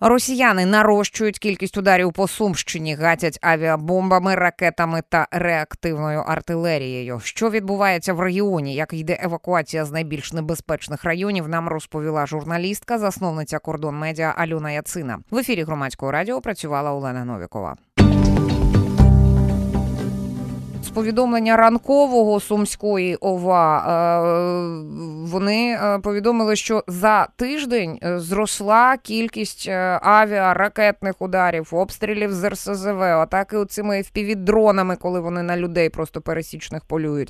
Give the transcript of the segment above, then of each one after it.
Росіяни нарощують кількість ударів по Сумщині, гатять авіабомбами, ракетами та реактивною артилерією. Що відбувається в регіоні, як йде евакуація з найбільш небезпечних районів, нам розповіла журналістка, засновниця Кордон Медіа Альона Яцина. В ефірі Громадського радіо працювала Олена Новікова. З повідомлення ранкового Сумської ОВА вони повідомили, що за тиждень зросла кількість авіаракетних ударів, обстрілів з РСЗВ, атаки оцими FPV-дронами, коли вони на людей просто пересічних полюють.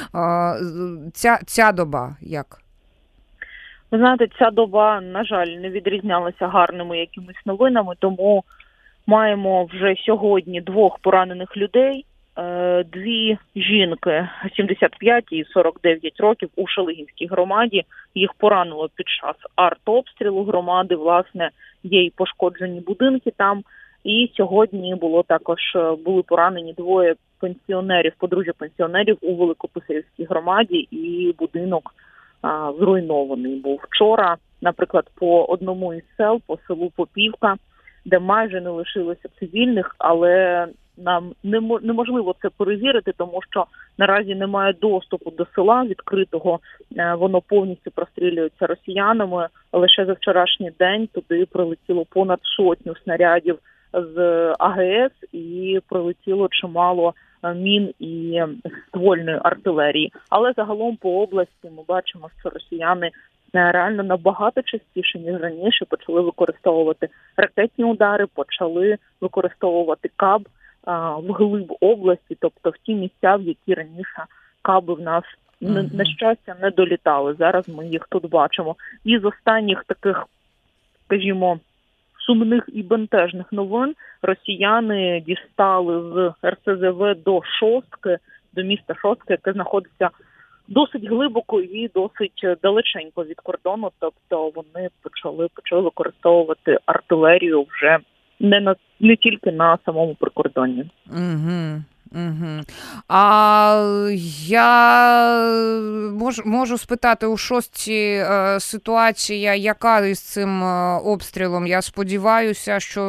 Ця доба як? Ви знаєте, ця доба, на жаль, не відрізнялася гарними якимись новинами, тому маємо вже сьогодні 2 поранених людей. 2 жінки 75 і 49 років у Шалигінській громаді. Їх поранило під час артобстрілу громади. Власне, є і пошкоджені будинки там. І сьогодні були поранені 2 пенсіонерів, подружжя пенсіонерів у Великописарівській громаді, і будинок зруйнований був. Вчора, наприклад, по одному із сел, по селу Попівка, де майже не лишилося цивільних, але нам неможливо це перевірити, тому що наразі немає доступу до села відкритого, воно повністю прострілюється росіянами. Лише за вчорашній день туди прилетіло понад 100 снарядів з АГС і прилетіло чимало мін і ствольної артилерії. Але загалом по області ми бачимо, що росіяни реально набагато частіше, ніж раніше, почали використовувати ракетні удари, почали використовувати КАБ вглиб області, тобто в ті місця, в які раніше каби в нас, на щастя, не долітали. Зараз ми їх тут бачимо. І з останніх таких, скажімо, сумних і бентежних новин росіяни дістали з РСЗВ до міста Шостки, яке знаходиться досить глибоко і досить далеченько від кордону, тобто вони почали використовувати артилерію вже не тільки на самому прикордонні. А я можу спитати, у Шостці ситуація яка із цим обстрілом? Я сподіваюся, що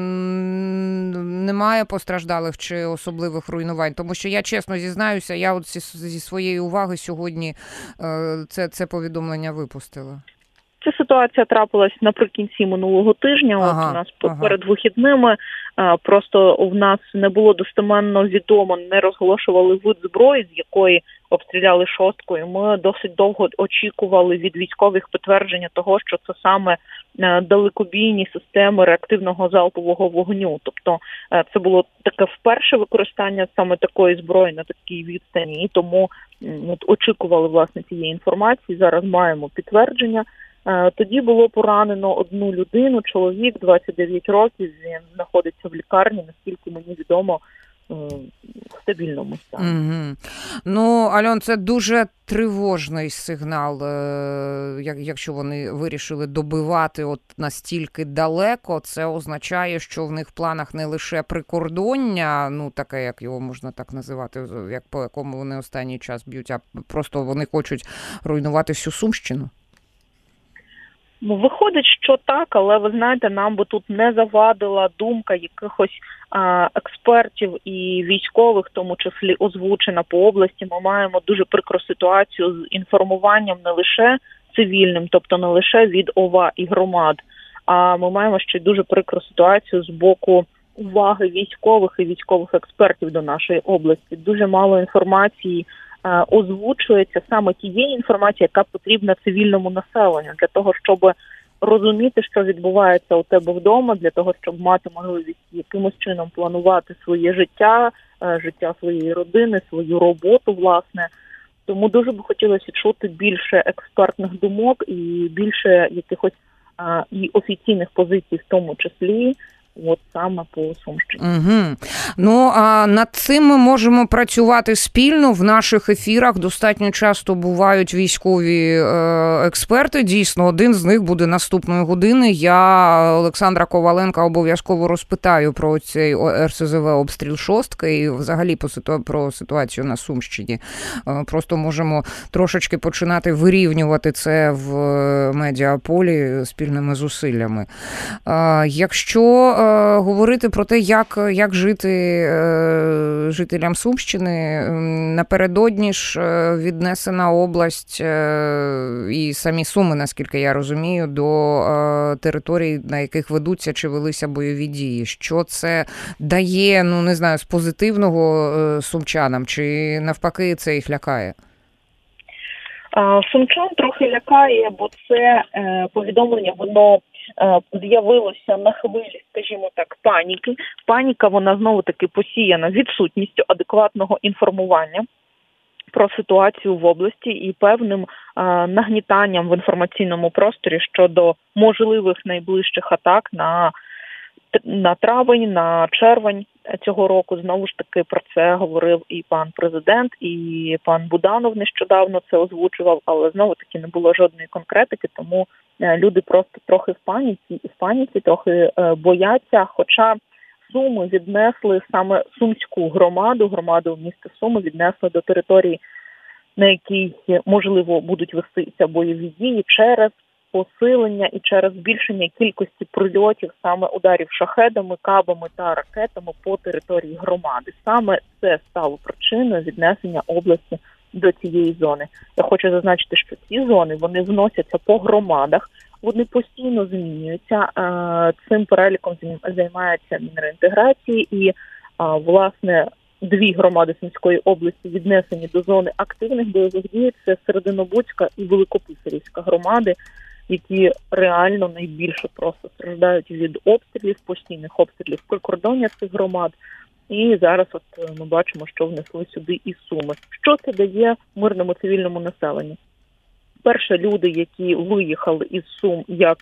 немає постраждалих чи особливих руйнувань, тому що я чесно зізнаюся, я от зі своєї уваги сьогодні це повідомлення випустила. Ця ситуація трапилась наприкінці минулого тижня. У нас перед вихідними просто в нас не було достеменно відомо, не розголошували вид зброї, з якої обстріляли Шостку. І ми досить довго очікували від військових підтвердження того, що це саме далекобійні системи реактивного залпового вогню. Тобто це було таке вперше використання саме такої зброї на такій відстані. І тому очікували, власне, цієї інформації. Зараз маємо підтвердження. Тоді було поранено 1 людину, чоловік, 29 років, він знаходиться в лікарні, наскільки мені відомо, в стабільному стані. Ну, Альон, це дуже тривожний сигнал, якщо вони вирішили добивати от настільки далеко, це означає, що в них в планах не лише прикордоння, ну, таке, як його можна так називати, як по якому вони останній час б'ють, а просто вони хочуть руйнувати всю Сумщину. Виходить, що так, але, ви знаєте, нам би тут не завадила думка якихось експертів і військових, в тому числі озвучена по області. Ми маємо дуже прикру ситуацію з інформуванням не лише цивільним, тобто не лише від ОВА і громад, а ми маємо ще й дуже прикру ситуацію з боку уваги військових і військових експертів до нашої області. Дуже мало інформації озвучується, саме тієї інформації, яка потрібна цивільному населенню, для того, щоб розуміти, що відбувається у тебе вдома, для того, щоб мати можливість якимось чином планувати своє життя, життя своєї родини, свою роботу, власне. Тому дуже би хотілося чути більше експертних думок і більше якихось і офіційних позицій в тому числі, от саме по Сумщині. Угу. Ну, а над цим ми можемо працювати спільно. В наших ефірах достатньо часто бувають військові експерти. Дійсно, один з них буде наступної години. Я Олександра Коваленка обов'язково розпитаю про цей РСЗВ обстріл шостки і взагалі про ситуацію на Сумщині. Просто можемо трошечки починати вирівнювати це в медіаполі спільними зусиллями. Якщо говорити про те, як жити жителям Сумщини, напередодні ж віднесена область і самі Суми, наскільки я розумію, до територій, на яких ведуться чи велися бойові дії. Що це дає, ну не знаю, з позитивного сумчанам, чи навпаки це їх лякає? Сумчан трохи лякає, бо це повідомлення, воно з'явилося на хвилі, скажімо так, паніки. Паніка, вона знову-таки посіяна відсутністю адекватного інформування про ситуацію в області і певним нагнітанням в інформаційному просторі щодо можливих найближчих атак на травень, на червень цього року. Знову ж таки про це говорив і пан президент, і пан Буданов нещодавно це озвучував, але знову-таки не було жодної конкретики, тому люди просто трохи в паніці, трохи бояться, хоча Суми віднесли саме сумську громаду міста Суми віднесли до території, на якій, можливо, будуть вестися бойові дії через посилення і через збільшення кількості прильотів, саме ударів шахедами, кабами та ракетами по території громади. Саме це стало причиною віднесення області до цієї зони. Я хочу зазначити, що ці зони, вони вносяться по громадах, вони постійно змінюються. Цим переліком займається Мінреінтеграції і, власне, 2 громади Сумської області віднесені до зони активних бойових дій. Це Серединобудська і Великописарівська громади, які реально найбільше просто страждають від обстрілів, постійних обстрілів прикордоння цих громад. І зараз ми бачимо, що внесли сюди і Суми. Що це дає мирному цивільному населенню? Перше, люди, які виїхали із Сум як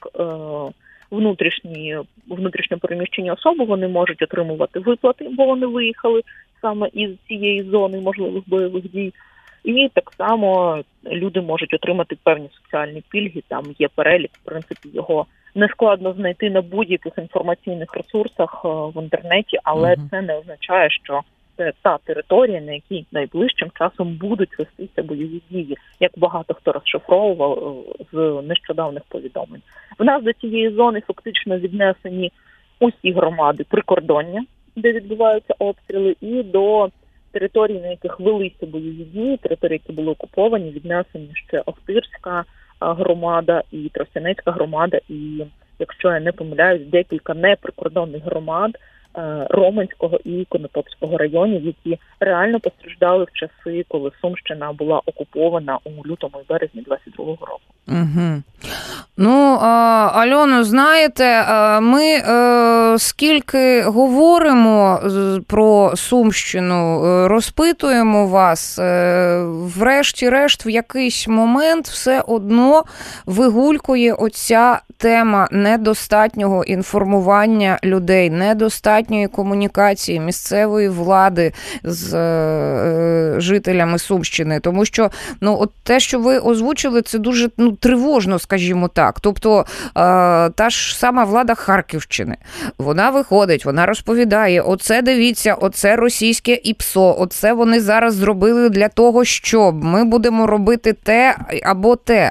внутрішньо переміщені особи, вони можуть отримувати виплати, бо вони виїхали саме із цієї зони можливих бойових дій. І так само люди можуть отримати певні соціальні пільги, там є перелік, в принципі, його нескладно знайти на будь-яких інформаційних ресурсах в інтернеті, але це не означає, що це та територія, на якій найближчим часом будуть вестися бойові дії, як багато хто розшифровував з нещодавних повідомлень. В нас до цієї зони фактично віднесені усі громади прикордоння, де відбуваються обстріли, і до територій, на яких велися бойові дії, території, які були окуповані, віднесені ще Охтирська громада і Тростянецька громада, і, якщо я не помиляюсь, декілька неприкордонних громад Роменського і Конотопського районів, які реально постраждали в часи, коли Сумщина була окупована у лютому і березні 22-го року. Угу. Ну, Альоно, знаєте, ми скільки говоримо про Сумщину, розпитуємо вас, врешті-решт в якийсь момент все одно вигулькує оця тема недостатнього інформування людей, недостатньої комунікації місцевої влади з жителями Сумщини. Тому що, от те, що ви озвучили, це дуже тривожно, скажімо так. Тобто та ж сама влада Харківщини, вона виходить, вона розповідає, оце дивіться, оце російське ІПСО, оце вони зараз зробили для того, щоб ми будемо робити те або те.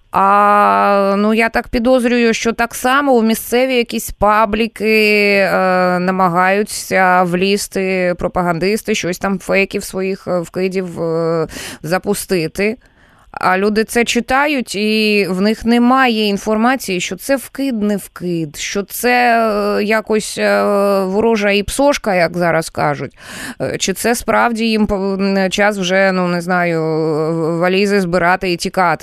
А я так підозрюю, що так само у місцеві якісь пабліки намагаються влізти пропагандисти, щось там фейків своїх вкидів запустити. А люди це читають, і в них немає інформації, що це вкид, не вкид, що це якось ворожа іпсошка, як зараз кажуть. Чи це справді їм час вже, не знаю, валізи збирати і тікати.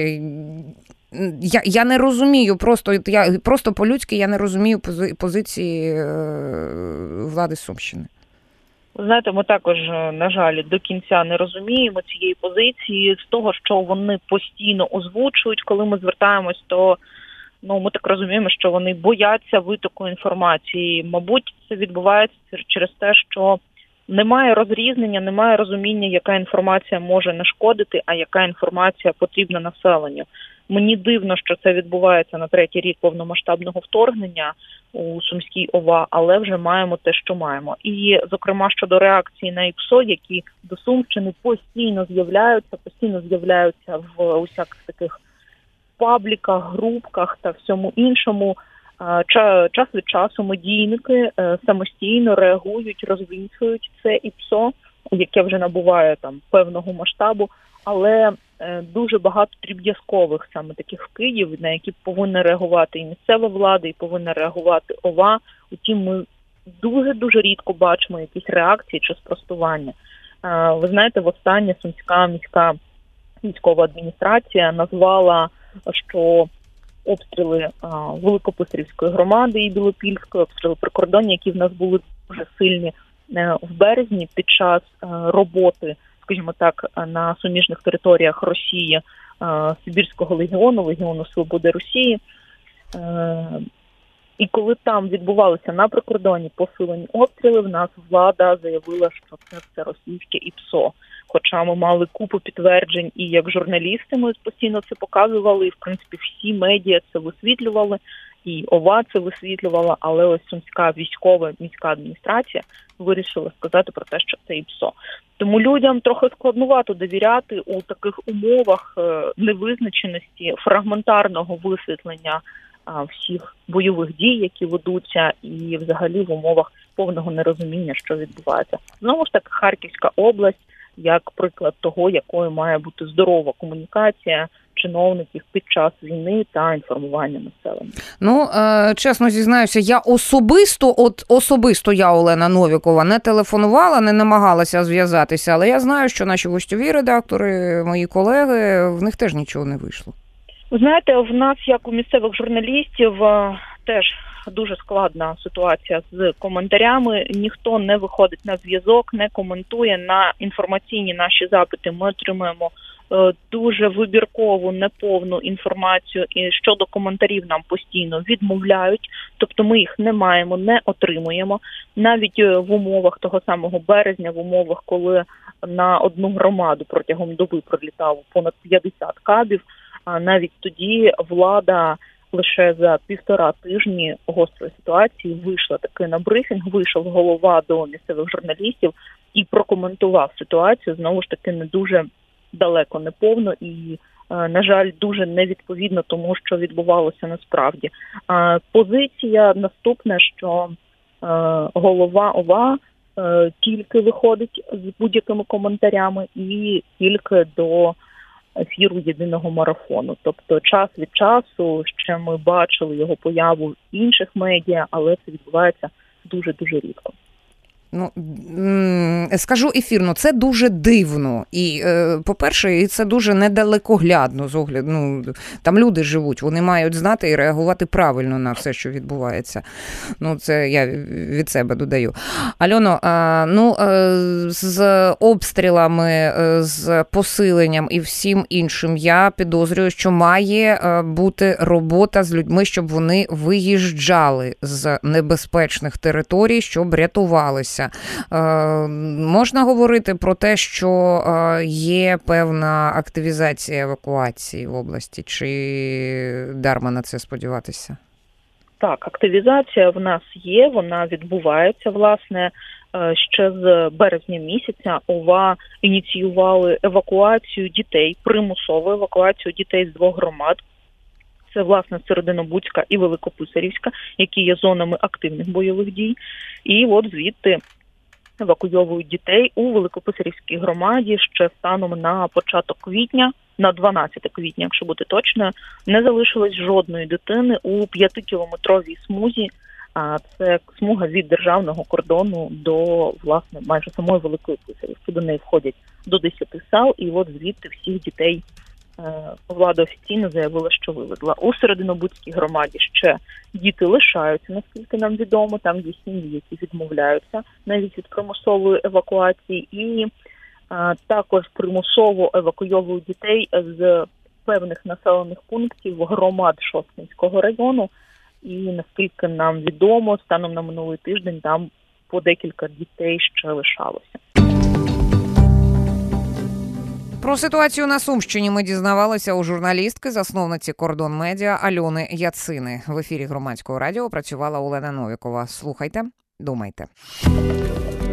Я не розумію, просто по-людськи я не розумію позиції влади Сумщини. Знаєте, ми також, на жаль, до кінця не розуміємо цієї позиції з того, що вони постійно озвучують. Коли ми звертаємось, то ми так розуміємо, що вони бояться витоку інформації. Мабуть, це відбувається через те, що немає розрізнення, немає розуміння, яка інформація може нашкодити, а яка інформація потрібна населенню. Мені дивно, що це відбувається на 3-й рік повномасштабного вторгнення у Сумській ОВА, але вже маємо те, що маємо. І, зокрема, щодо реакції на ІПСО, які до Сумщини постійно з'являються в усяких таких пабліках, групках та всьому іншому. Час від часу медійники самостійно реагують, розвінчують це ІПСО, яке вже набуває там певного масштабу, але дуже багато дріб'язкових саме таких вкидів, на які повинна реагувати і місцева влада, і повинна реагувати ОВА. Утім, ми дуже-дуже рідко бачимо якісь реакції чи спростування. Ви знаєте, востаннє Сумська міська військова адміністрація назвала, що обстріли Великописарівської громади і Білопільської, обстріли прикордоння, які в нас були дуже сильні в березні під час роботи, скажімо так, на суміжних територіях Росії, Сибірського легіону Свободи Росії. І коли там відбувалися на прикордонні посилені обстріли, в нас влада заявила, що це все російське ІПСО. Хоча ми мали купу підтверджень, і як журналісти ми постійно це показували, і, в принципі, всі медіа це висвітлювали, і ОВА це висвітлювала, але ось Сумська військова міська адміністрація вирішила сказати про те, що це ІПСО. Тому людям трохи складнувато довіряти у таких умовах невизначеності, фрагментарного висвітлення всіх бойових дій, які ведуться, і взагалі в умовах повного нерозуміння, що відбувається. Знову ж таки, Харківська область, як приклад того, якою має бути здорова комунікація чиновників під час війни та інформування населення. Чесно зізнаюся, я особисто я, Олена Новікова, не телефонувала, не намагалася зв'язатися, але я знаю, що наші гостьові редактори, мої колеги, в них теж нічого не вийшло. Ви знаєте, в нас, як у місцевих журналістів, теж дуже складна ситуація з коментарями. Ніхто не виходить на зв'язок, не коментує. На інформаційні наші запити ми отримуємо дуже вибіркову, неповну інформацію, і щодо коментарів нам постійно відмовляють, тобто ми їх не маємо, не отримуємо. Навіть в умовах того самого березня, в умовах, коли на одну громаду протягом доби прилітало понад 50 кабів, навіть тоді влада лише за 1,5 тижні гострої ситуації вийшла таки на брифінг, вийшов голова до місцевих журналістів і прокоментував ситуацію, знову ж таки, не дуже далеко, не повно і, на жаль, дуже невідповідно тому, що відбувалося насправді. Позиція наступна, що голова ОВА тільки виходить з будь-якими коментарями і тільки до ефіру єдиного марафону. Тобто час від часу ще ми бачили його появу в інших медіа, але це відбувається дуже-дуже рідко. Скажу ефірно, це дуже дивно. І, по-перше, це дуже недалекоглядно з огляду. Там люди живуть, вони мають знати і реагувати правильно на все, що відбувається. Це я від себе додаю. Альоно, з обстрілами, з посиленням і всім іншим, я підозрюю, що має бути робота з людьми, щоб вони виїжджали з небезпечних територій, щоб рятувалися. Можна говорити про те, що є певна активізація евакуації в області, чи дарма на це сподіватися? Так, активізація в нас є, вона відбувається, власне. Ще з березня місяця ОВА ініціювали евакуацію дітей, примусову евакуацію дітей з 2 громад. Це, власне, Серединобудська і Великописарівська, які є зонами активних бойових дій. І от звідти евакуйовують дітей у Великописарівській громаді ще станом на початок квітня, на 12 квітня, якщо бути точною, не залишилось жодної дитини у 5-кілометровій смузі. Це смуга від державного кордону до, власне, майже самої Великої Писарівки. До неї входять до 10 сел, і от звідти всіх дітей влада офіційно заявила, що вивезла. У Серединобудській громаді ще діти лишаються, наскільки нам відомо. Там є сім'ї, які відмовляються навіть від примусової евакуації. І також примусово евакуйовують дітей з певних населених пунктів громад Шосткинського району. І наскільки нам відомо, станом на минулий тиждень там по декілька дітей ще лишалося. Про ситуацію на Сумщині ми дізнавалися у журналістки, засновниці «Кордон Медіа» Альони Яцини. В ефірі Громадського радіо працювала Олена Новікова. Слухайте, думайте.